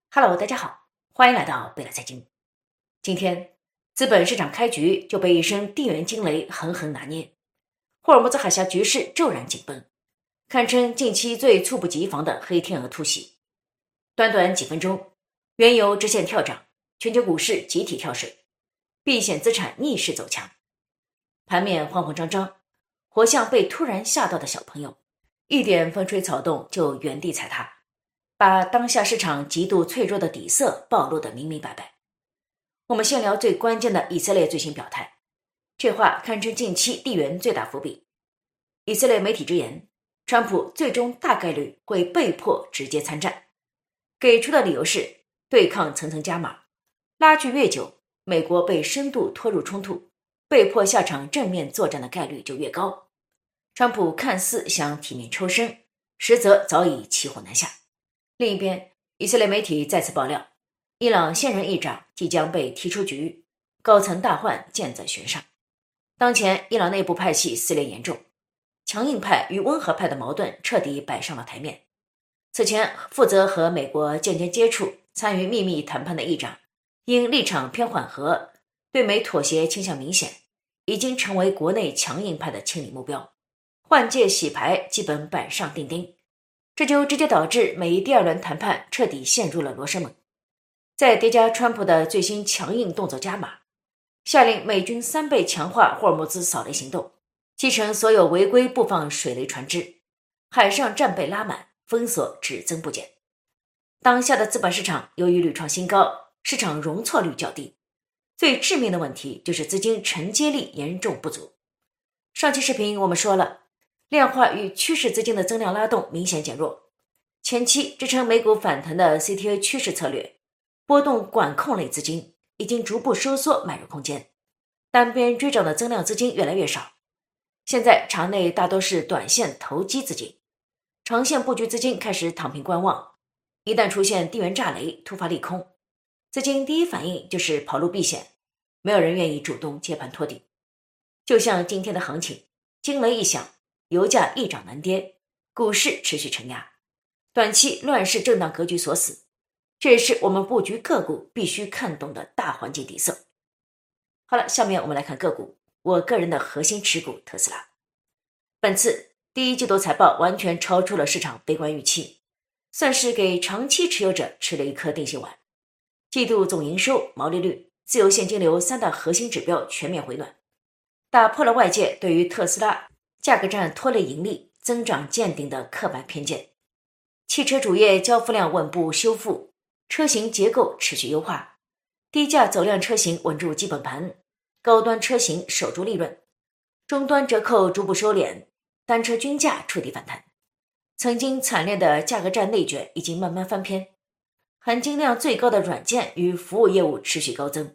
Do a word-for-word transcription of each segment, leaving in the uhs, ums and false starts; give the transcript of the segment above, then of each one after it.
Hello，大家好，欢迎来到贝勒财经。今天资本市场开局就被一声地缘惊雷狠狠拿捏，霍尔木兹海峡局势骤然紧绷，堪称近期最猝不及防的黑天鹅突袭。短短几分钟，原油直线跳涨，全球股市集体跳水，避险资产逆势走强，盘面慌慌张张，活像被突然吓到的小朋友，一点风吹草动就原地踩踏，把当下市场极度脆弱的底色暴露得明明白白。我们先聊最关键的以色列最新表态，这话堪称近期地缘最大伏笔。以色列媒体直言，川普最终大概率会被迫直接参战，给出的理由是对抗层层加码，拉锯越久，美国被深度拖入冲突，被迫下场正面作战的概率就越高。川普看似想体面抽身，实则早已骑虎难下。另一边，以色列媒体再次爆料，伊朗现任议长即将被踢出局，高层大换箭在弦上。当前伊朗内部派系撕裂严重，强硬派与温和派的矛盾彻底摆上了台面。此前负责和美国间接接触、参与秘密谈判的议长，因立场偏缓和，对美妥协倾向明显，已经成为国内强硬派的清理目标，换届洗牌基本板上钉钉。这就直接导致美第二轮谈判彻底陷入了罗生门。再叠加川普的最新强硬动作加码，下令美军三倍强化霍尔木兹扫雷行动，击沉所有违规布放水雷船只，海上战备拉满，封锁只增不减。当下的资本市场由于屡创新高，市场容错率较低，最致命的问题就是资金承接力严重不足。上期视频我们说了，量化与趋势资金的增量拉动明显减弱，前期支撑美股反弹的 C T A 趋势策略，波动管控类资金已经逐步收缩买入空间，单边追涨的增量资金越来越少。现在场内大多是短线投机资金，长线布局资金开始躺平观望，一旦出现地缘炸雷突发利空，资金第一反应就是跑路避险，没有人愿意主动接盘托底。就像今天的行情，惊雷一响，油价一涨难跌，股市持续承压，短期乱世震荡格局锁死，这也是我们布局个股必须看懂的大环境底色。好了，下面我们来看个股，我个人的核心持股特斯拉。本次第一季度财报完全超出了市场悲观预期，算是给长期持有者吃了一颗定心丸。季度总营收、毛利率、自由现金流三大核心指标全面回暖，打破了外界对于特斯拉价格战拖累盈利、增长见顶的刻板偏见。汽车主业交付量稳步修复，车型结构持续优化，低价走量车型稳住基本盘，高端车型守住利润，终端折扣逐步收敛，单车均价触底反弹。曾经惨烈的价格战内卷已经慢慢翻篇，含金量最高的软件与服务业务持续高增，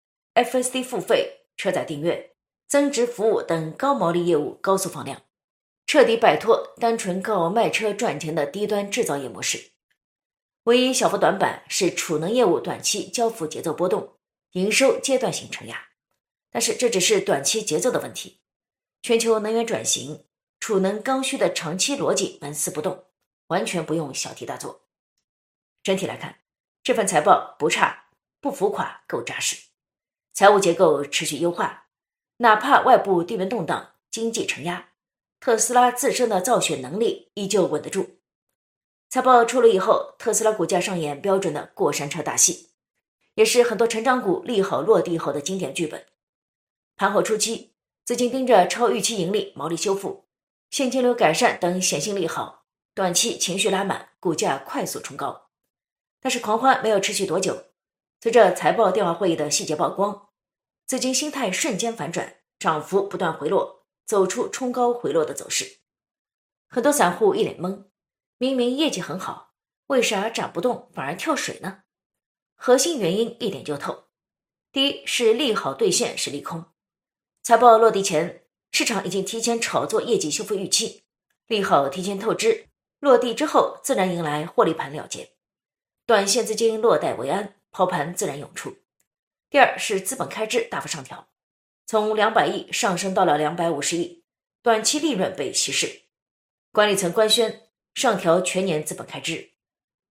F S D 付费、车载订阅、增值服务等高毛利业务高速放量，彻底摆脱单纯靠卖车赚钱的低端制造业模式。唯一小幅短板是储能业务短期交付节奏波动，营收阶段性承压，但是这只是短期节奏的问题。全球能源转型，储能刚需的长期逻辑纹丝不动，完全不用小题大做。整体来看，这份财报不差，不浮夸，够扎实，财务结构持续优化，哪怕外部地缘动荡，经济承压，特斯拉自身的造血能力依旧稳得住。财报出炉以后，特斯拉股价上演标准的过山车大戏，也是很多成长股利好落地后的经典剧本。盘后初期，资金盯着超预期盈利、毛利修复、现金流改善等显性利好，短期情绪拉满，股价快速冲高。但是狂欢没有持续多久，随着财报电话会议的细节曝光，资金心态瞬间反转，涨幅不断回落，走出冲高回落的走势。很多散户一脸懵，明明业绩很好，为啥涨不动反而跳水呢？核心原因一点就透，第一是利好兑现是利空。财报落地前，市场已经提前炒作业绩修复预期，利好提前透支，落地之后自然迎来获利盘了结，短线资金落袋为安，抛盘自然涌出。第二是资本开支大幅上调，从两百亿上升到了两百五十亿，短期利润被稀释。管理层官宣上调全年资本开支，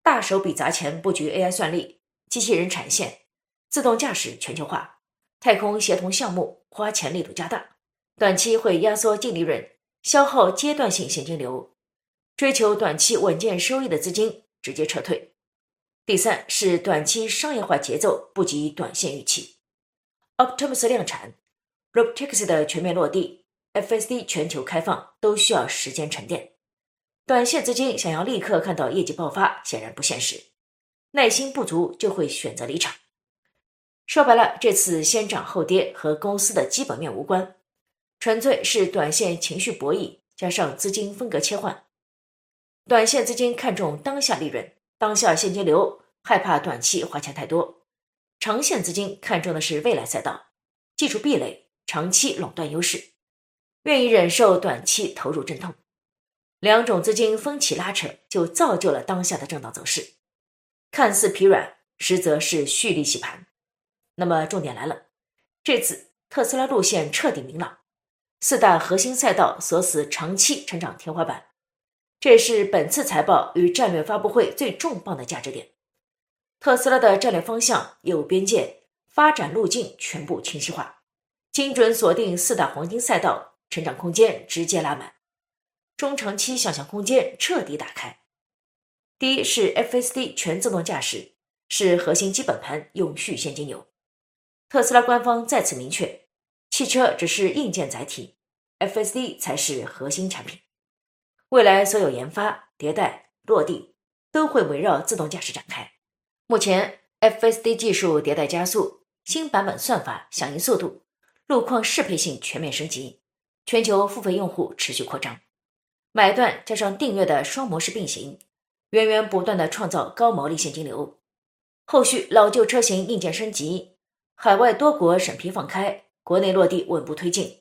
大手笔砸钱布局 A I 算力、机器人产线、自动驾驶全球化、太空协同项目花钱力度加大，短期会压缩净利润，消耗阶段性现金流，追求短期稳健收益的资金直接撤退。第三是短期商业化节奏不及短线预期。Optimus 量产、Robotaxi 的全面落地、F S D 全球开放都需要时间沉淀。短线资金想要立刻看到业绩爆发，显然不现实，耐心不足就会选择离场。说白了，这次先涨后跌和公司的基本面无关，纯粹是短线情绪博弈加上资金风格切换。短线资金看重当下利润、当下现金流，害怕短期花钱太多；长线资金看重的是未来赛道、技术壁垒、长期垄断优势，愿意忍受短期投入阵痛。两种资金分歧拉扯，就造就了当下的震荡走势。看似疲软，实则是蓄力洗盘。那么重点来了，这次特斯拉路线彻底明朗，四大核心赛道锁死长期成长天花板，这也是本次财报与战略发布会最重磅的价值点。特斯拉的战略方向有边界，发展路径全部清晰化，精准锁定四大黄金赛道，成长空间直接拉满，中长期想象空间彻底打开。第一是 F S D 全自动驾驶，是核心基本盘永续现金流。特斯拉官方再次明确，汽车只是硬件载体， F S D 才是核心产品。未来所有研发、迭代、落地都会围绕自动驾驶展开。目前 F S D 技术迭代加速，新版本算法、响应速度、路况适配性全面升级，全球付费用户持续扩张，买断加上订阅的双模式并行，源源不断地创造高毛利现金流。后续老旧车型硬件升级，海外多国审批放开，国内落地稳步推进，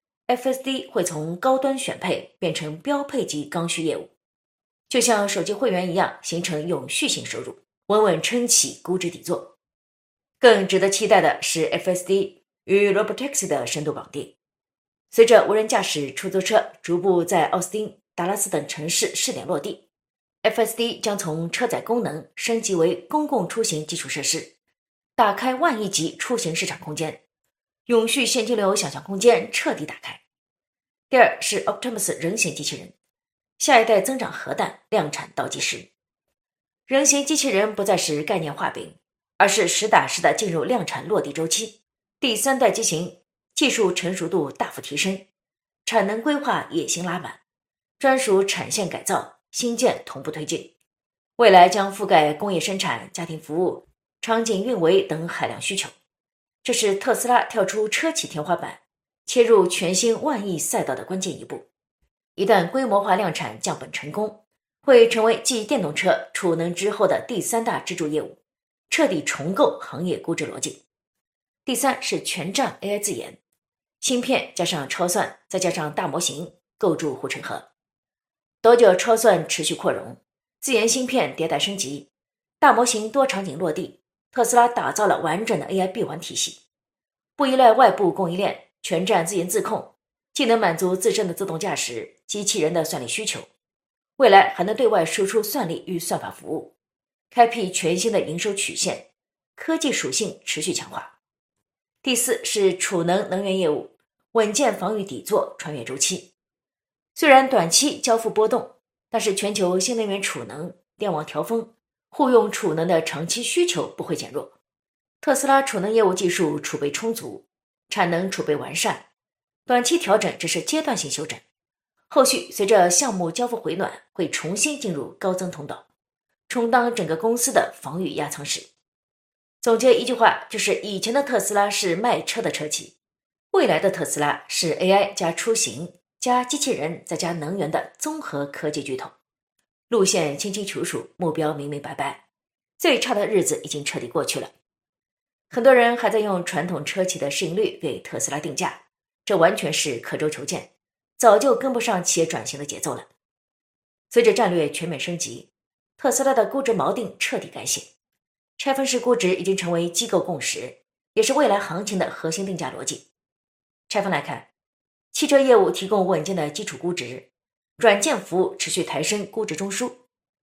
F S D 会从高端选配变成标配级刚需业务，就像手机会员一样，形成永续性收入，稳稳撑起估值底座。更值得期待的是 F S D 与 Robotaxi 的深度绑定。随着无人驾驶出租车逐步在奥斯汀、达拉斯等城市试点落地， F S D 将从车载功能升级为公共出行基础设施，打开万亿级出行市场空间，永续现金流想象空间彻底打开。第二是 Optimus 人形机器人，下一代增长核弹量产倒计时。人形机器人不再是概念画饼，而是实打实的进入量产落地周期。第三代机型技术成熟度大幅提升，产能规划野心拉满，专属产线改造、新建同步推进，未来将覆盖工业生产、家庭服务、场景运维等海量需求。这是特斯拉跳出车企天花板，切入全新万亿赛道的关键一步。一旦规模化量产降本成功，会成为继电动车、储能之后的第三大支柱业务，彻底重构行业估值逻辑。第三是全站 A I 自研，芯片加上超算，再加上大模型，构筑护城河。多久超算持续扩容，自研芯片迭代升级，大模型多场景落地，特斯拉打造了完整的 A I 闭环体系，不依赖外部供应链，全站自研自控，既能满足自身的自动驾驶、机器人的算力需求，未来还能对外输出算力与算法服务，开辟全新的营收曲线，科技属性持续强化。第四是储能能源业务，稳健防御底座，穿越周期。虽然短期交付波动，但是全球新能源储能、电网调峰、互用储能的长期需求不会减弱。特斯拉储能业务技术储备充足，产能储备完善，短期调整只是阶段性修正，后续随着项目交付回暖，会重新进入高增通道，充当整个公司的防御压舱石。总结一句话，就是以前的特斯拉是卖车的车企，未来的特斯拉是 A I 加出行加机器人再加能源的综合科技巨头。路线清清楚楚，目标明明白白，最差的日子已经彻底过去了。很多人还在用传统车企的市盈率给特斯拉定价，这完全是刻舟求剑，早就跟不上企业转型的节奏了。随着战略全面升级，特斯拉的估值锚定彻底改写，拆分式估值已经成为机构共识，也是未来行情的核心定价逻辑。拆分来看，汽车业务提供稳健的基础估值，软件服务持续抬升估值中枢。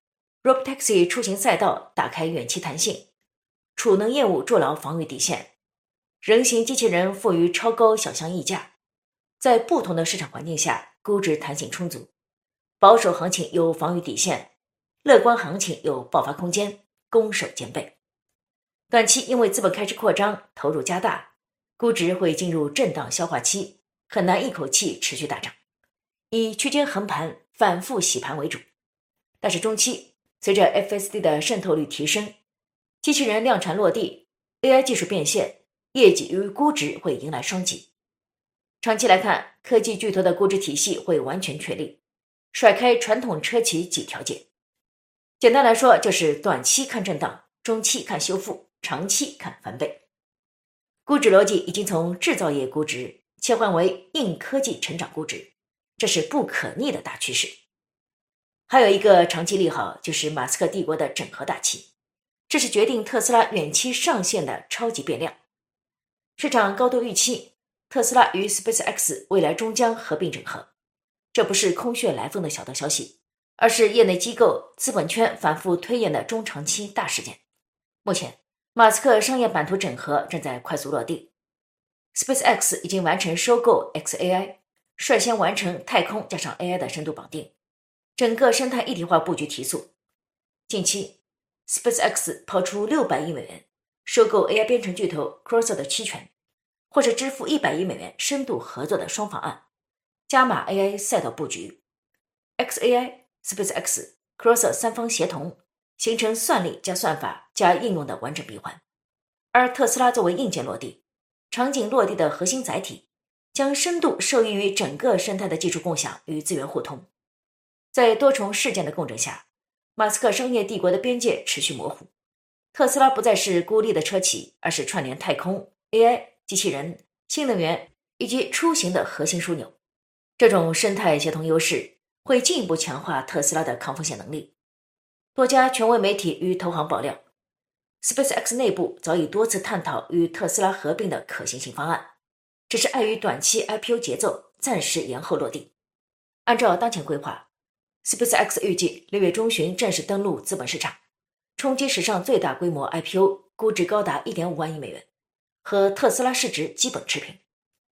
Robotaxi 出行赛道打开远期弹性，储能业务筑牢防御底线，人形机器人赋予超高小项溢价，在不同的市场环境下，估值弹性充足。保守行情有防御底线，乐观行情有爆发空间，攻守兼备。短期因为资本开始扩张，投入加大，估值会进入震荡消化期，很难一口气持续大涨，以区间横盘反复洗盘为主。但是中期随着 F S D 的渗透率提升，机器人量产落地， A I 技术变现，业绩与估值会迎来双击。长期来看，科技巨头的估值体系会完全确立，甩开传统车企几条街。简单来说，就是短期看震荡，中期看修复，长期看翻倍。估值逻辑已经从制造业估值切换为硬科技成长估值，这是不可逆的大趋势。还有一个长期利好，就是马斯克帝国的整合大期，这是决定特斯拉远期上限的超级变量。市场高度预期特斯拉与 SpaceX 未来终将合并整合，这不是空穴来风的小道消息，而是业内机构、资本圈反复推演的中长期大事件。目前，马斯克商业版图整合正在快速落地， SpaceX 已经完成收购 X A I， 率先完成太空加上 A I 的深度绑定，整个生态一体化布局提速。近期 SpaceX 抛出六百亿美元收购 A I 编程巨头 Cursor 的期权，或是支付一百亿美元深度合作的双方案，加码 A I 赛道布局。 X A I、SpaceX、Cursor 三方协同，形成算力加算法加应用的完整闭环。而特斯拉作为硬件落地、场景落地的核心载体，将深度受益于整个生态的技术共享与资源互通。在多重事件的共振下，马斯克商业帝国的边界持续模糊。特斯拉不再是孤立的车企，而是串联太空、A I、机器人、新能源以及出行的核心枢纽。这种生态协同优势会进一步强化特斯拉的抗风险能力。多家权威媒体与投行爆料， SpaceX 内部早已多次探讨与特斯拉合并的可行性方案，只是碍于短期 I P O 节奏，暂时延后落地。按照当前规划， SpaceX 预计六月中旬正式登陆资本市场，冲击史上最大规模 I P O， 估值高达 一点五万亿美元，和特斯拉市值基本持平。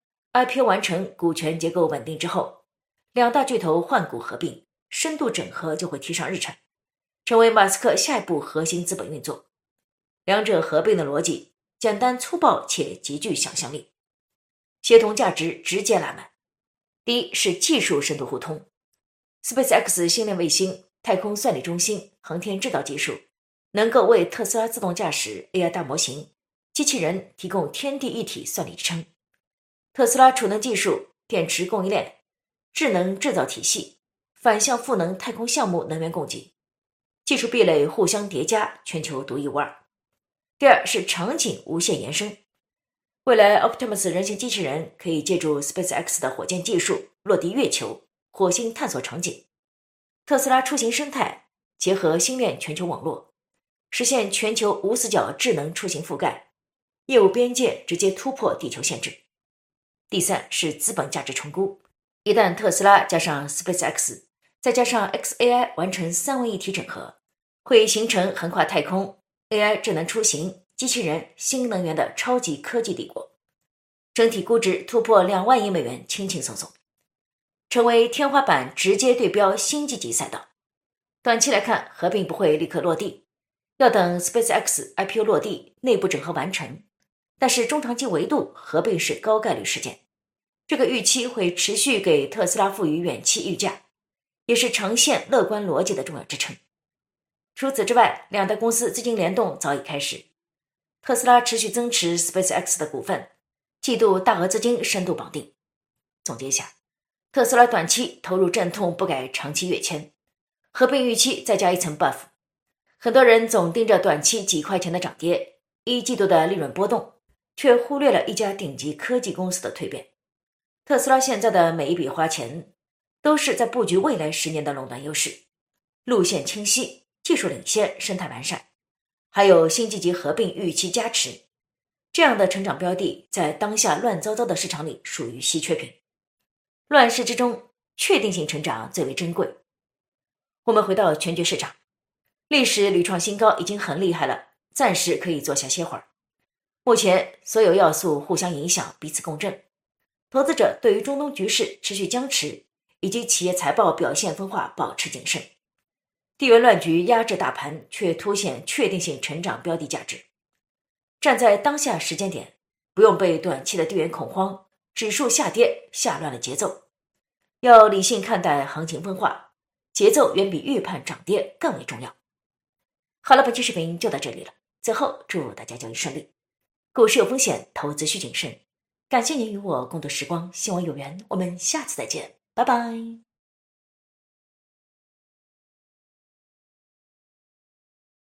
I P O 完成，股权结构稳定之后，两大巨头换股合并，深度整合就会提上日程，成为马斯克下一步核心资本运作。两者合并的逻辑简单粗暴且极具想象力，协同价值直接拉满。第一是技术深度互通， SpaceX 星链卫星、太空算力中心、航天制造技术能够为特斯拉自动驾驶 A I 大模型、机器人提供天地一体算力支撑。特斯拉储能技术、电池供应链、智能制造体系、反向赋能太空项目能源供给，技术壁垒互相叠加，全球独一无二。第二是场景无限延伸，未来 Optimus 人形机器人可以借助 SpaceX 的火箭技术落地月球、火星探索场景。特斯拉出行生态结合星链全球网络，实现全球无死角智能出行覆盖，业务边界直接突破地球限制。第三是资本价值重估，一旦特斯拉加上 SpaceX 再加上 X A I 完成三位一体整合，会形成横跨太空、A I 智能出行、机器人、新能源的超级科技帝国，整体估值突破两万亿美元，轻轻松松，成为天花板，直接对标星际级赛道。短期来看，合并不会立刻落地，要等 SpaceX I P O 落地，内部整合完成。但是中长期维度，合并是高概率事件，这个预期会持续给特斯拉赋予远期溢价，也是长线乐观逻辑的重要支撑。除此之外，两大公司资金联动早已开始，特斯拉持续增持 SpaceX 的股份，季度大额资金深度绑定。总结一下，特斯拉短期投入阵痛不改长期跃迁，合并预期再加一层 buff。 很多人总盯着短期几块钱的涨跌，一季度的利润波动，却忽略了一家顶级科技公司的蜕变。特斯拉现在的每一笔花钱，都是在布局未来十年的垄断优势，路线清晰，技术领先，生态完善，还有星际级合并预期加持，这样的成长标的在当下乱糟糟的市场里属于稀缺品。乱世之中，确定性成长最为珍贵。我们回到全局市场， 历史屡创新高已经很厉害了，暂时可以坐下歇会儿。目前所有要素互相影响，彼此共振，投资者对于中东局势持续僵持以及企业财报表现分化保持谨慎。地缘乱局压制大盘，却凸显确定性成长标的价值。站在当下时间点，不用被短期的地缘恐慌、指数下跌吓乱了节奏，要理性看待行情分化，节奏远比预判涨跌更为重要。好了，本期视频就到这里了。最后祝大家交易顺利。股市有风险，投资需谨慎。感谢您与我共度时光，希望有缘，我们下次再见，拜拜。